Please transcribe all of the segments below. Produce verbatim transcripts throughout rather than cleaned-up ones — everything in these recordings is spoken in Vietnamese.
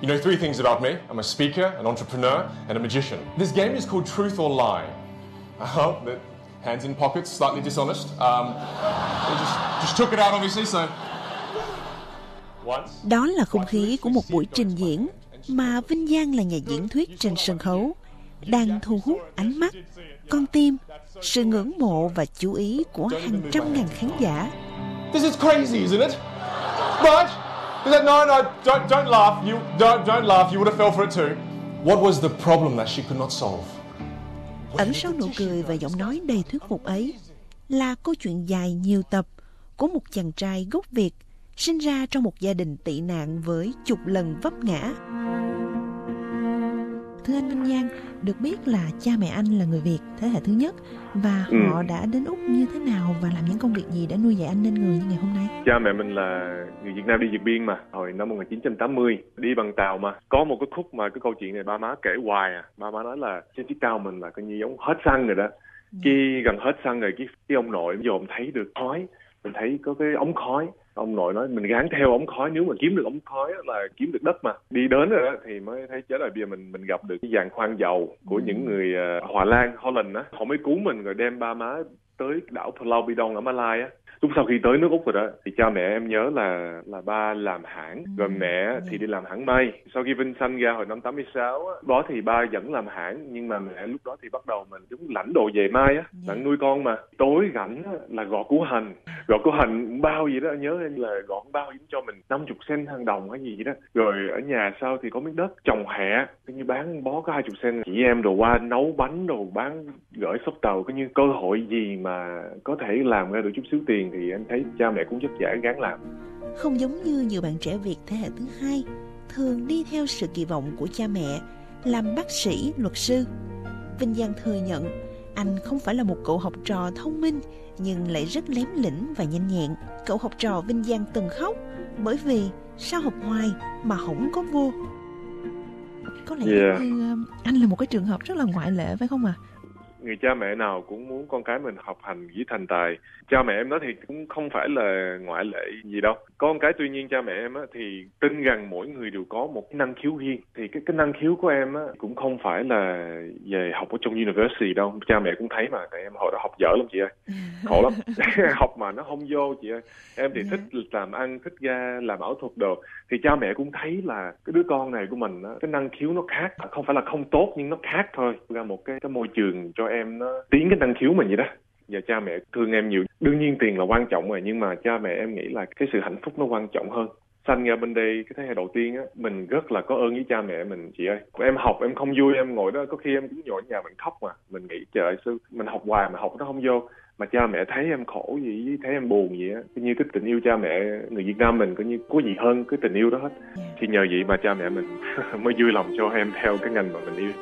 You know three things about me. I'm a speaker, an entrepreneur, and a magician. This game is called Truth or Lie. Uh-huh. The hands in pockets, slightly dishonest. Um, they just, just took it out, obviously, so... Đó là không khí của một buổi trình diễn mà Vinh Giang là nhà diễn thuyết trên sân khấu, đang thu hút ánh mắt, con tim, sự ngưỡng mộ và chú ý của hàng trăm ngàn khán giả. This is crazy, isn't it? But he said, no, no, don't, don't laugh. You don't, don't laugh. You would have fell for it too. What was the problem that she could not solve? Ẩn sau nụ cười và giọng nói đầy thuyết phục ấy là câu chuyện dài nhiều tập của một chàng trai gốc Việt sinh ra trong một gia đình tị nạn với chục lần vấp ngã. Thưa anh Vinh Giang, được biết là cha mẹ anh là người Việt thế hệ thứ nhất và ừ. họ đã đến Úc như thế nào và làm những công việc gì đã nuôi dạy anh nên người như ngày hôm nay? Cha mẹ mình là người Việt Nam đi vượt biên mà, hồi năm một nghìn chín trăm tám mươi đi bằng tàu mà. Có một cái khúc mà cái câu chuyện này ba má kể hoài à. Ba má nói là trên chiếc tàu mình là coi như giống hết xăng rồi đó. Ừ. Khi gần hết xăng rồi cái, cái ông nội dòm thấy được khói, mình thấy có cái ống khói. Ông nội nói mình gán theo ống khói, nếu mà kiếm được ống khói là kiếm được đất mà. Đi đến rồi đó thì mới thấy chết rồi, bây giờ mình mình gặp được cái giàn khoan dầu của ừ. những người uh, Hòa Lan, Holland á. Họ mới cứu mình rồi đem ba má tới đảo Pulau Bidong ở Malai á. Lúc sau khi tới nước Úc rồi đó thì cha mẹ em nhớ là là ba làm hãng, rồi mẹ thì đi làm hãng may. Sau khi Vinh sanh ra hồi năm tám mươi sáu á, đó thì ba vẫn làm hãng, nhưng mà mẹ lúc đó thì bắt đầu mình giống lãnh đồ về mai á, lãnh nuôi con mà. Tối rảnh á, là gọt củ hành, gọt củ hành bao gì đó, nhớ em là gọt bao gì cho mình năm chục sen hàng đồng hay gì đó. Rồi ở nhà sau thì có miếng đất trồng hẹ, coi như bán bó có hai chục sen. Chị em đồ qua nấu bánh đồ bán gửi shop tàu, coi như cơ hội gì mà có thể làm ra được chút xíu tiền thì em thấy cha mẹ cũng rất dễ gắng làm. Không giống như nhiều bạn trẻ Việt thế hệ thứ hai thường đi theo sự kỳ vọng của cha mẹ làm bác sĩ, luật sư, Vinh Giang thừa nhận anh không phải là một cậu học trò thông minh nhưng lại rất lém lĩnh và nhanh nhẹn. Cậu học trò Vinh Giang từng khóc bởi vì sao học hoài mà không có vô. Có lẽ yeah. như anh là một cái trường hợp rất là ngoại lệ phải không ạ? À? Người cha mẹ nào cũng muốn con cái mình học hành với thành tài. Cha mẹ em nói thì cũng không phải là ngoại lệ gì đâu. Có một cái tuy nhiên cha mẹ em á, thì tin rằng mỗi người đều có một năng khiếu riêng. Thì cái, cái năng khiếu của em á, cũng không phải là về học ở trong university đâu. Cha mẹ cũng thấy mà, tại em hồi đó học dở lắm chị ơi. Khổ lắm. Học mà nó không vô chị ơi. Em thì thích làm ăn, thích ra làm ảo thuật đồ. Thì cha mẹ cũng thấy là cái đứa con này của mình á, cái năng khiếu nó khác. Không phải là không tốt nhưng nó khác thôi. Ra một cái, cái môi trường cho em nó tiến cái năng khiếu mình vậy đó. Giờ cha mẹ thương em nhiều. Đương nhiên tiền là quan trọng rồi, nhưng mà cha mẹ em nghĩ là cái sự hạnh phúc nó quan trọng hơn. Sanh ra bên đây cái thế hệ đầu tiên á, mình rất là có ơn với cha mẹ mình chị ơi. Em học em không vui, em ngồi đó có khi em cũng ngồi ở nhà mình khóc mà. Mình nghĩ trời ơi, mình học hoài mà học nó không vô. Mà cha mẹ thấy em khổ gì, thấy em buồn gì á, như cái tình yêu cha mẹ người Việt Nam mình có như có gì hơn cái tình yêu đó hết. Thì nhờ vậy mà cha mẹ mình mới vui lòng cho em theo cái ngành mà mình yêu.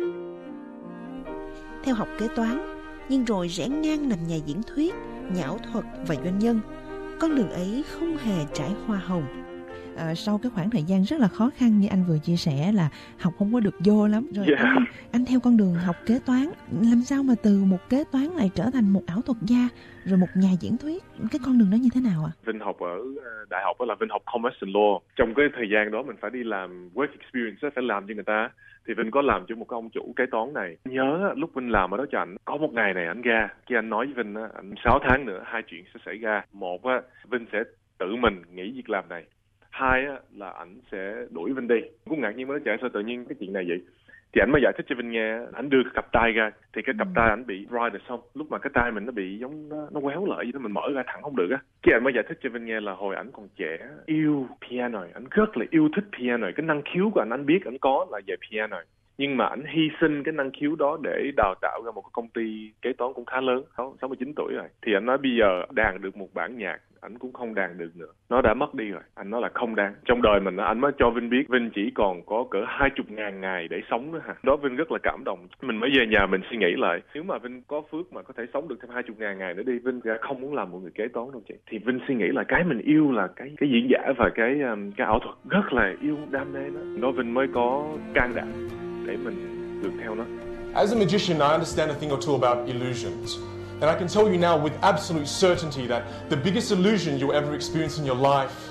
Theo học kế toán, nhưng rồi rẽ ngang làm nhà diễn thuyết, nhà ảo thuật và doanh nhân. Con đường ấy không hề trải hoa hồng. À, sau cái khoảng thời gian rất là khó khăn như anh vừa chia sẻ là học không có được vô lắm rồi yeah. anh, anh theo con đường học kế toán, làm sao mà từ một kế toán lại trở thành một ảo thuật gia rồi một nhà diễn thuyết, cái con đường đó như thế nào ạ? À? Vinh học ở đại học đó là Vinh học Commerce and Law. Trong cái thời gian đó mình phải đi làm work experience, phải làm cho người ta. Thì Vinh có làm cho một cái ông chủ kế toán này. Nhớ lúc Vinh làm ở đó cho anh, có một ngày này anh ra, khi anh nói với Vinh anh sáu tháng nữa hai chuyện sẽ xảy ra. Một Vinh sẽ tự mình nghỉ việc làm này. Hai á, là ảnh sẽ đuổi Vinh đi. Cũng ngạc nhiên mới nói chạy sao tự nhiên cái chuyện này vậy. Thì ảnh mới giải thích cho Vinh nghe, ảnh đưa cái cặp tay ra, thì cái cặp tay ảnh bị ride xong, lúc mà cái tay mình nó bị giống nó, nó quéo lại, nó mình mở ra thẳng không được á. Cái ảnh mới giải thích cho Vinh nghe là hồi ảnh còn trẻ, yêu piano, ảnh rất là yêu thích piano, cái năng khiếu của ảnh ảnh biết ảnh có là về piano. Nhưng mà ảnh hy sinh cái năng khiếu đó để đào tạo ra một cái công ty kế toán cũng khá lớn, sáu mươi chín tuổi rồi. Thì anh nói bây giờ đàn được một bản nhạc, ảnh cũng không đàn được nữa. Nó đã mất đi rồi. Anh nói là không đàn. Trong đời mình, anh mới cho Vinh biết Vinh chỉ còn có cỡ hai chục ngàn ngày để sống nữa hả. Đó Vinh rất là cảm động. Mình mới về nhà mình suy nghĩ lại. Nếu mà Vinh có phước mà có thể sống được thêm hai chục ngàn ngày nữa đi, Vinh sẽ không muốn làm một người kế toán đâu chị. Thì Vinh suy nghĩ là cái mình yêu là cái cái diễn giả và cái cái ảo thuật, rất là yêu đam mê đó. Đó Vinh mới có can đảm để mình được theo nó. As a magician, I understand a thing or two about illusions. And I can tell you now with absolute certainty that the biggest illusion you'll ever experience in your life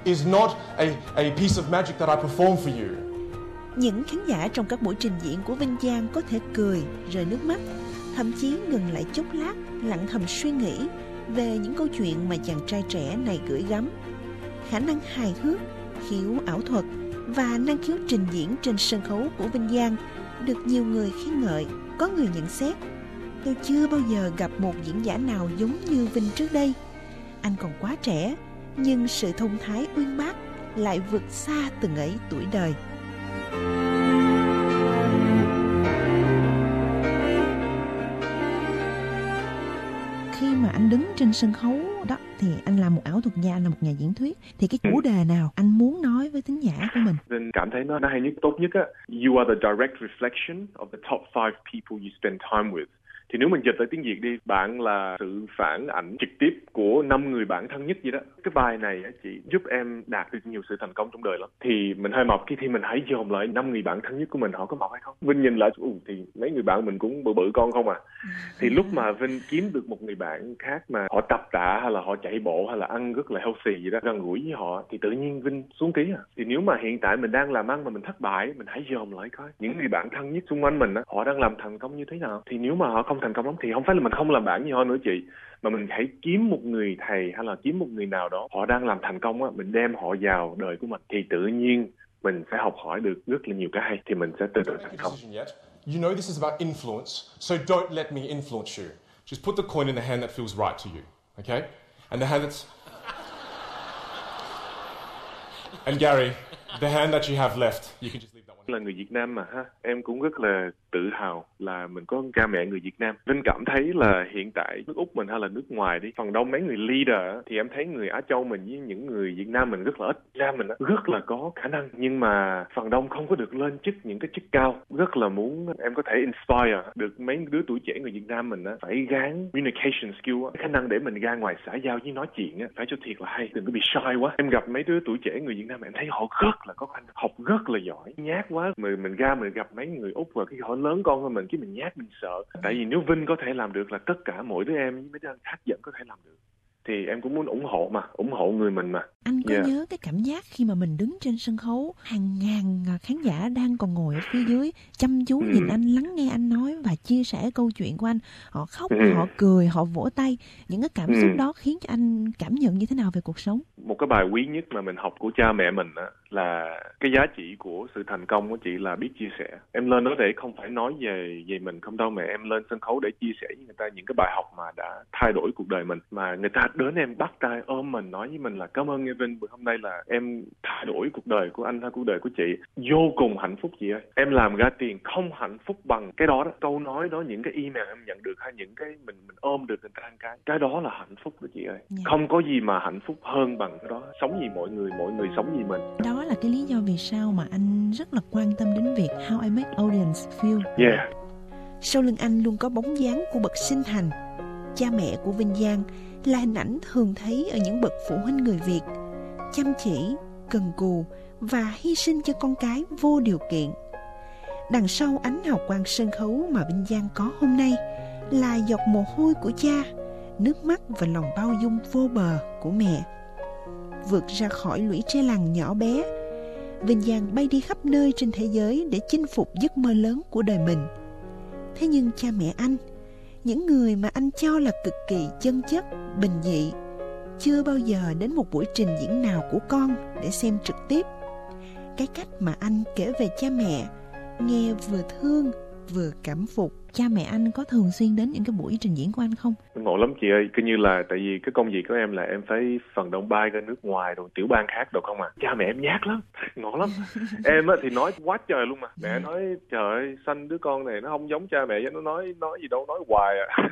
is not a, a piece of magic that I perform for you. Những khán giả trong các buổi trình diễn của Vinh Giang có thể cười, rơi nước mắt, thậm chí ngừng lại chốc lát, lặng thầm suy nghĩ về những câu chuyện mà chàng trai trẻ này gửi gắm. Khả năng hài hước, khiếu ảo thuật và năng khiếu trình diễn trên sân khấu của Vinh Giang được nhiều người khen ngợi. Có người nhận xét: tôi chưa bao giờ gặp một diễn giả nào giống như Vinh trước đây. Anh còn quá trẻ, nhưng sự thông thái uyên bác lại vượt xa từng ấy tuổi đời. Khi mà anh đứng trên sân khấu đó thì anh là một ảo thuật gia, anh là một nhà diễn thuyết, thì cái chủ đề nào anh muốn nói với thính giả của mình? Nên cảm thấy nó hay nhất, tốt nhất á. You are the direct reflection of the top five people you spend time with. Thì nếu mình dịch tới tiếng Việt đi, bạn là sự phản ảnh trực tiếp của năm người bạn thân nhất vậy đó. Cái bài này chỉ giúp em đạt được nhiều sự thành công trong đời lắm. Thì mình hơi mập, khi thì mình hãy dồn lại năm người bạn thân nhất của mình, họ có mập hay không. Vinh nhìn lại, ừ, thì mấy người bạn mình cũng bự bự con không à. Thì lúc mà Vinh kiếm được một người bạn khác mà họ tập tạ hay là họ chạy bộ hay là ăn rất là healthy vậy đó, gần gũi với họ, thì tự nhiên Vinh xuống ký à. Thì nếu mà hiện tại mình đang làm ăn mà mình thất bại, mình hãy dồn lại coi những người bạn thân nhất xung quanh mình á, họ đang làm thành công như thế nào. Thì nếu mà họ không thành công lắm thì không phải là mình không làm bạn với họ nữa chị, mà mình hãy kiếm một người thầy hay là kiếm một người nào đó họ đang làm thành công á, mình đem họ vào đời của mình, thì tự nhiên mình sẽ học hỏi được rất là nhiều cái hay, thì mình sẽ từ từ thành công. You know this is about influence, so don't let me influence you. Just put the coin in the hand that feels right to you, okay? And the hand that's... And Gary, the hand that you have left, you can just leave that one. Là người Việt Nam mà ha, em cũng rất là tự hào là mình có cha mẹ người Việt Nam. Vinh cảm thấy là hiện tại nước Úc mình hay là nước ngoài đi, phần đông mấy người leader thì em thấy người Á Châu mình với những người Việt Nam mình rất là ít. Việt Nam mình rất là có khả năng, nhưng mà phần đông không có được lên chức, những cái chức cao. Rất là muốn em có thể inspire được mấy đứa tuổi trẻ người Việt Nam mình á, phải gán communication skill á, khả năng để mình ra ngoài xã giao với nói chuyện á, phải cho thiệt là hay, đừng có bị shy quá. Em gặp mấy đứa tuổi trẻ người Việt Nam em thấy họ rất là có khả năng, học rất là giỏi, nhát quá. Mình mình ra mình gặp mấy người Úc và khi họ lớn con hơn mình, cái mình nhát mình sợ. Tại vì nếu Vinh có thể làm được là tất cả mỗi đứa em với mấy đứa anh khác vẫn có thể làm được. Thì em cũng muốn ủng hộ mà, ủng hộ người mình mà. Anh có Yeah. nhớ cái cảm giác khi mà mình đứng trên sân khấu, hàng ngàn khán giả đang còn ngồi ở phía dưới chăm chú Ừ. nhìn anh, lắng nghe anh nói và chia sẻ câu chuyện của anh. Họ khóc, Ừ. họ cười, họ vỗ tay. Những cái cảm Ừ. xúc đó khiến cho anh cảm nhận như thế nào về cuộc sống? Một cái bài quý nhất mà mình học của cha mẹ mình á, là cái giá trị của sự thành công của chị là biết chia sẻ. Em lên đó để không phải nói về về mình không đâu, mà em lên sân khấu để chia sẻ với người ta những cái bài học mà đã thay đổi cuộc đời mình. Mà người ta đến em bắt tay ôm mình nói với mình là cảm ơn em Vinh, hôm nay là em thay đổi cuộc đời của anh hay cuộc đời của chị. Vô cùng hạnh phúc chị ơi. Em làm ra tiền không hạnh phúc bằng cái đó đó. Câu nói đó, những cái email em nhận được hay những cái mình mình ôm được người ta ăn cái. Cái đó là hạnh phúc đó chị ơi. Dạ. Không có gì mà hạnh phúc hơn bằng cái đó. Sống vì mọi người, mọi người sống vì mình. Đó là cái lý do vì sao mà anh rất là quan tâm đến việc How I Make Audience Feel. Yeah. Sau lưng anh luôn có bóng dáng của bậc sinh thành. Cha mẹ của Vinh Giang là hình ảnh thường thấy ở những bậc phụ huynh người Việt, chăm chỉ, cần cù và hy sinh cho con cái vô điều kiện. Đằng sau ánh hào quang sân khấu mà Vinh Giang có hôm nay là giọt mồ hôi của cha, nước mắt và lòng bao dung vô bờ của mẹ. Vượt ra khỏi lũy tre làng nhỏ bé, Vinh Giang bay đi khắp nơi trên thế giới để chinh phục giấc mơ lớn của đời mình. Thế nhưng cha mẹ anh, những người mà anh cho là cực kỳ chân chất, bình dị, chưa bao giờ đến một buổi trình diễn nào của con để xem trực tiếp. Cái cách mà anh kể về cha mẹ nghe vừa thương vừa cảm phục. Cha mẹ anh có thường xuyên đến những cái buổi trình diễn của anh không? Ngộ lắm chị ơi, cứ như là tại vì cái công việc của em là em phải phần đông bay ra nước ngoài rồi tiểu bang khác đâu không à. Cha mẹ em nhát lắm, ngộ lắm. Em á thì nói quá trời luôn mà. Mẹ nói trời ơi, sanh đứa con này nó không giống cha mẹ, nó nói nói gì đâu nói hoài à.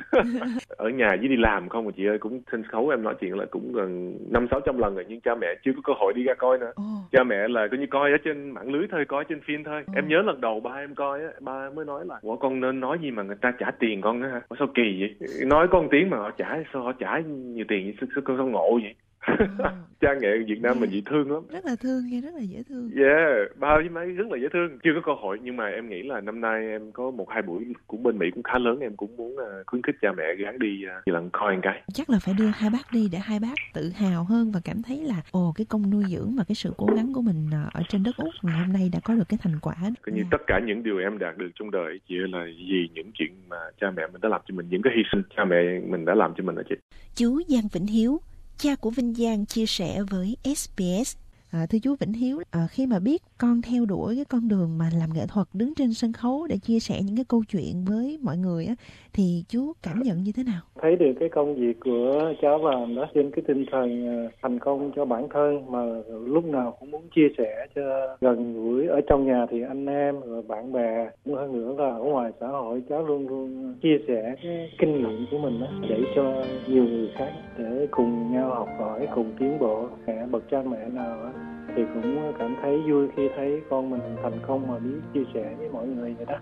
Ở nhà với đi làm không mà chị ơi, cũng sân khấu em nói chuyện là cũng gần năm sáu trăm lần rồi, nhưng cha mẹ chưa có cơ hội đi ra coi nữa. Oh. Cha mẹ là coi như coi ở trên mạng lưới thôi, coi trên phim thôi. Oh. Em nhớ lần đầu ba em coi á, ba mới nói là ủa con nên nói gì mà người ta trả tiền con á hả? Sao kỳ vậy? Nói con tiếng mà họ trả, sao họ trả nhiều tiền vậy? Sao, sao, sao ngộ vậy? Cha mẹ Việt Nam yeah. mình dễ thương lắm. Rất là thương, nghe rất là dễ thương. Yeah, ba với mấy rất là dễ thương. Chưa có cơ hội, nhưng mà em nghĩ là năm nay em có một hai buổi cũng bên Mỹ cũng khá lớn, em cũng muốn uh, khuyến khích cha mẹ gắng đi uh, lần coi một cái. Chắc là phải đưa hai bác đi để hai bác tự hào hơn và cảm thấy là ồ cái công nuôi dưỡng và cái sự cố gắng của mình ở trên đất Úc ngày hôm nay đã có được cái thành quả. Coi như yeah. tất cả những điều em đạt được trong đời chỉ là vì những chuyện mà cha mẹ mình đã làm cho mình, những cái hy sinh cha mẹ mình đã làm cho mình đó chị. Chú Giang Vĩnh Hiếu, cha của Vinh Giang, chia sẻ với ét bê ét. À, thưa chú Vĩnh Hiếu, à, khi mà biết con theo đuổi cái con đường mà làm nghệ thuật, đứng trên sân khấu để chia sẻ những cái câu chuyện với mọi người á, thì chú cảm nhận như thế nào? Thấy được cái công việc của cháu Vàm đó, trên cái tinh thần thành công cho bản thân mà lúc nào cũng muốn chia sẻ cho gần gũi. Ở trong nhà thì anh em rồi bạn bè, cũng hơn nữa là ở ngoài xã hội cháu luôn luôn chia sẻ cái kinh nghiệm của mình đó, để cho nhiều người khác để cùng nhau học hỏi, cùng tiến bộ. Mẹ bậc cha mẹ nào đó thì cũng cảm thấy vui khi thấy con mình thành công mà biết chia sẻ với mọi người vậy đó.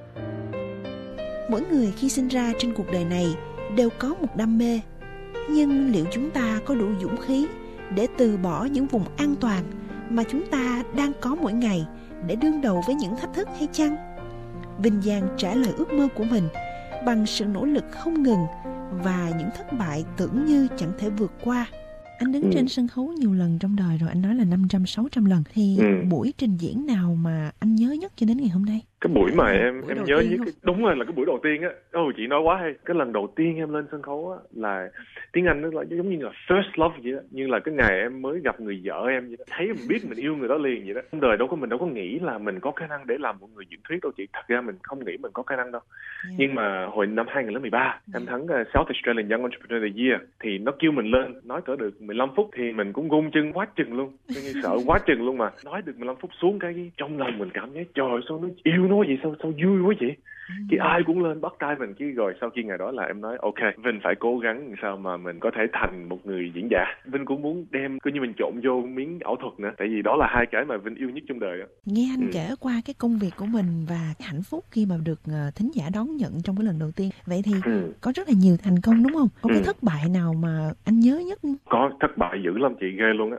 Mỗi người khi sinh ra trên cuộc đời này đều có một đam mê, nhưng liệu chúng ta có đủ dũng khí để từ bỏ những vùng an toàn mà chúng ta đang có mỗi ngày để đương đầu với những thách thức hay chăng? Vinh Giang trả lời ước mơ của mình bằng sự nỗ lực không ngừng và những thất bại tưởng như chẳng thể vượt qua. Anh đứng ừ. trên sân khấu nhiều lần trong đời rồi, anh nói là năm trăm, sáu trăm lần. Thì ừ. buổi trình diễn nào mà anh nhớ nhất cho đến ngày hôm nay? Cái buổi mà em buổi em nhớ nhất, cái, đúng rồi, là cái buổi đầu tiên á. Ồ, chị nói quá hay. Cái lần đầu tiên em lên sân khấu á là tiếng Anh nó là giống như là first love vậy đó, như là cái ngày em mới gặp người vợ em vậy đó. Thấy mình biết mình yêu người đó liền vậy đó. Trong đời đâu có mình đâu có nghĩ là mình có khả năng để làm một người diễn thuyết đâu chị. Thật ra mình không nghĩ mình có khả năng đâu. Yeah. Nhưng mà hồi năm hai không một ba yeah. em thắng uh, South Australian Young Entrepreneur of the Year thì nó kêu mình lên nói cỡ được mười lăm phút thì mình cũng run chân quá chừng luôn. Như sợ quá chừng luôn, mà nói được mười lăm phút xuống cái trong lòng mình cảm thấy trời sao nó yêu nó vậy, sao sao vui quá vậy. Cái ai cũng lên bắt tay mình. Chứ rồi sau khi ngày đó là em nói ok, Vinh phải cố gắng làm sao mà mình có thể thành một người diễn giả. Vinh cũng muốn đem coi như mình trộn vô miếng ảo thuật nữa, tại vì đó là hai cái mà Vinh yêu nhất trong đời đó. Nghe anh ừ. kể qua cái công việc của mình và hạnh phúc khi mà được uh, thính giả đón nhận trong cái lần đầu tiên. Vậy thì ừ. có rất là nhiều thành công đúng không? Có ừ. cái thất bại nào mà anh nhớ nhất? Có thất bại dữ lắm chị, ghê luôn á.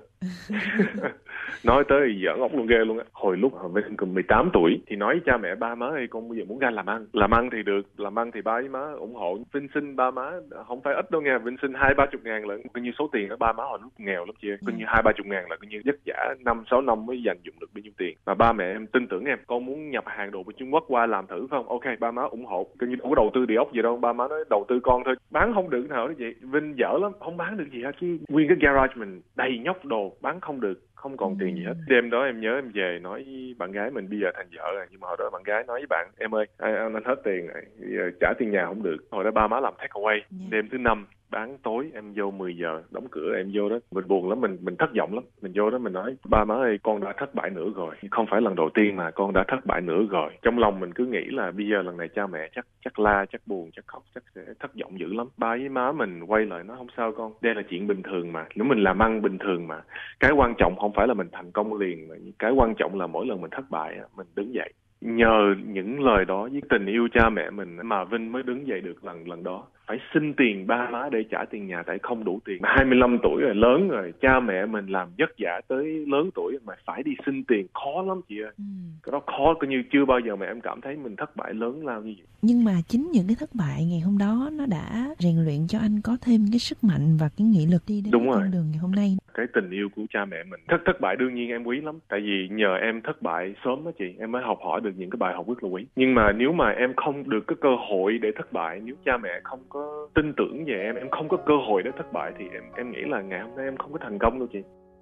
Nói tới giỡn ốc luôn, ghê luôn á. Hồi lúc Vinh còn mười tám tuổi thì nói với cha mẹ ba má ơi, con bây giờ muốn ra làm ăn. Làm ăn thì được, làm ăn thì ba với má ủng hộ. Vinh xin ba má không phải ít đâu nha, Vinh xin hai ba chục ngàn lận. Coi như số tiền đó ba má hồi lúc nghèo lắm chị ơi. Coi như hai ba chục ngàn là coi như vất vả năm sáu năm mới dành dụng được bao nhiêu tiền. Mà ba mẹ em tin tưởng em, con muốn nhập hàng đồ của Trung Quốc qua làm thử phải không? Ok, ba má ủng hộ. Coi như đâu có đầu tư địa ốc gì đâu, ba má nói đầu tư con thôi. Bán không được nào đó chị. Vinh dở lắm, không bán được gì hết chứ. Nguyên cái garage mình đầy nhóc đồ, bán không được, không còn tiền gì hết. Đêm đó em nhớ em về nói với bạn gái mình bây giờ thành vợ rồi, nhưng mà hồi đó bạn gái nói với bạn em ơi, anh, anh hết tiền rồi, bây giờ trả tiền nhà không được. Hồi đó ba má làm take away. Yeah. Đêm thứ năm bán tối em vô mười giờ đóng cửa em vô đó, mình buồn lắm, mình mình thất vọng lắm. Mình vô đó mình nói ba má ơi, con đã thất bại nữa rồi, không phải lần đầu tiên mà con đã thất bại nữa rồi. Trong lòng mình cứ nghĩ là bây giờ lần này cha mẹ chắc chắc la, chắc buồn, chắc khóc, chắc sẽ thất vọng dữ lắm. Ba với má mình quay lại nói không sao con, đây là chuyện bình thường mà, nếu mình làm ăn bình thường mà. Cái quan trọng không phải là mình thành công liền, mà cái quan trọng là mỗi lần mình thất bại mình đứng dậy. Nhờ những lời đó với tình yêu cha mẹ mình mà Vinh mới đứng dậy được lần lần đó. Phải xin tiền ba má để trả tiền nhà tại không đủ tiền. hai mươi lăm tuổi rồi, lớn rồi, cha mẹ mình làm vất vả tới lớn tuổi mà phải đi xin tiền, khó lắm chị ơi. Ừ. Cái đó khó, coi như chưa bao giờ mà em cảm thấy mình thất bại lớn lao như vậy. Nhưng mà chính những cái thất bại ngày hôm đó nó đã rèn luyện cho anh có thêm cái sức mạnh và cái nghị lực đi đến Đúng con rồi. đường ngày hôm nay. Cái tình yêu của cha mẹ mình. Thất thất bại đương nhiên em quý lắm, tại vì nhờ em thất bại sớm đó chị, em mới học hỏi được những cái bài học rất là quý. Nhưng mà nếu mà em không được cái cơ hội để thất bại, nếu cha mẹ không có tin tưởng về em, em không có cơ hội để thất bại thì em em nghĩ là ngày hôm nay em không có thành công đâu chị.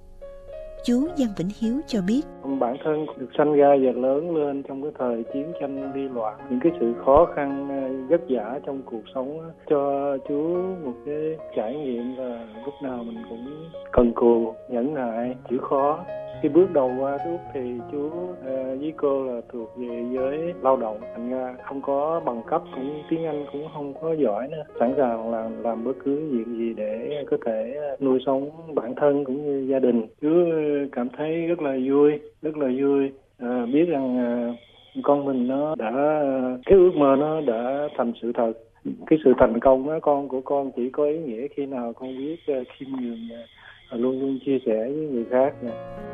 Chú Giang Vĩnh Hiếu cho biết bản thân được sanh ra và lớn lên trong cái thời chiến tranh đi loạn, những cái sự khó khăn vất vả trong cuộc sống cho chú một cái trải nghiệm là lúc nào mình cũng cần cù, nhẫn nại, chịu khó. Khi bước đầu qua Úc thì chú uh, với cô là thuộc về giới lao động, thành ra không có bằng cấp, cũng tiếng Anh cũng không có giỏi nữa, sẵn sàng làm làm bất cứ việc gì để có thể nuôi sống bản thân cũng như gia đình. Chú cảm thấy rất là vui, rất là vui à, biết rằng à, con mình nó đã cái ước mơ nó đã thành sự thật. Cái sự thành công đó con của con chỉ có ý nghĩa khi nào con biết uh, khiêm nhường uh, luôn luôn chia sẻ với người khác nè.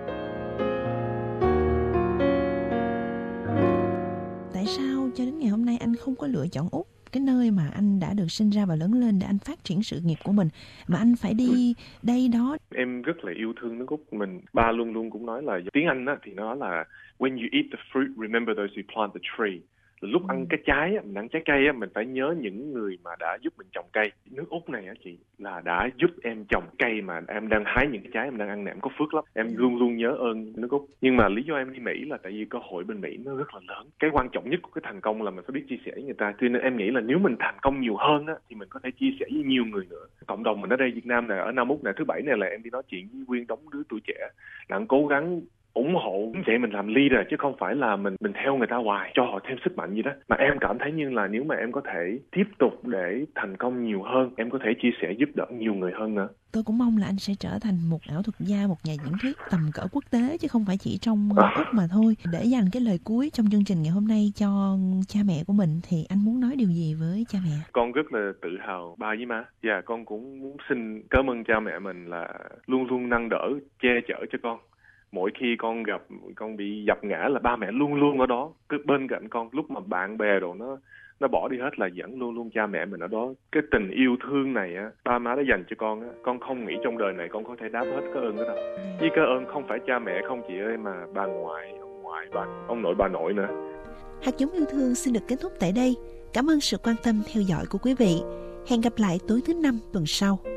Tại sao cho đến ngày hôm nay anh không có lựa chọn Úc, cái nơi mà anh đã được sinh ra và lớn lên, để anh phát triển sự nghiệp của mình, mà anh phải đi đây đó? Em rất là yêu thương nước Úc. Mình ba luôn luôn cũng nói là tiếng Anh á, thì nó là when you eat the fruit, remember those who plant the tree. Lúc ừ. ăn cái trái, mình ăn trái cây, mình phải nhớ những người mà đã giúp mình trồng cây. Nước Úc này chị là đã giúp em trồng cây mà em đang hái những cái trái em đang ăn này, em có phước lắm. Em luôn luôn nhớ ơn nước Úc. Nhưng mà lý do em đi Mỹ là tại vì cơ hội bên Mỹ nó rất là lớn. Cái quan trọng nhất của cái thành công là mình phải biết chia sẻ với người ta. Cho nên em nghĩ là nếu mình thành công nhiều hơn á, thì mình có thể chia sẻ với nhiều người nữa. Cộng đồng mình ở đây Việt Nam này, ở Nam Úc này, thứ bảy này là em đi nói chuyện với nguyên đống đứa tuổi trẻ là anh cố gắng ủng hộ vậy mình làm leader, chứ không phải là mình mình theo người ta hoài cho họ thêm sức mạnh gì đó. Mà em cảm thấy như là nếu mà em có thể tiếp tục để thành công nhiều hơn, em có thể chia sẻ giúp đỡ nhiều người hơn nữa. Tôi cũng mong là anh sẽ trở thành một ảo thuật gia, một nhà diễn thuyết tầm cỡ quốc tế, chứ không phải chỉ trong à. Úc mà thôi. Để dành cái lời cuối trong chương trình ngày hôm nay cho cha mẹ của mình, thì anh muốn nói điều gì với cha mẹ? Con rất là tự hào ba với má. Và yeah, con cũng muốn xin cảm ơn cha mẹ mình là luôn luôn nâng đỡ, che chở cho con. Mỗi khi con gặp, con bị dập ngã là ba mẹ luôn luôn ở đó, cứ bên cạnh con. Lúc mà bạn bè rồi nó nó bỏ đi hết là vẫn luôn luôn cha mẹ mình ở đó. Cái tình yêu thương này á, ba má đã dành cho con á, con không nghĩ trong đời này con có thể đáp hết cái ơn đó đâu. Với cái ơn không phải cha mẹ không chị ơi, mà bà ngoại, ông ngoại, bà, ông nội, bà nội nữa. Hạt giống yêu thương xin được kết thúc tại đây. Cảm ơn sự quan tâm theo dõi của quý vị. Hẹn gặp lại tối thứ năm tuần sau.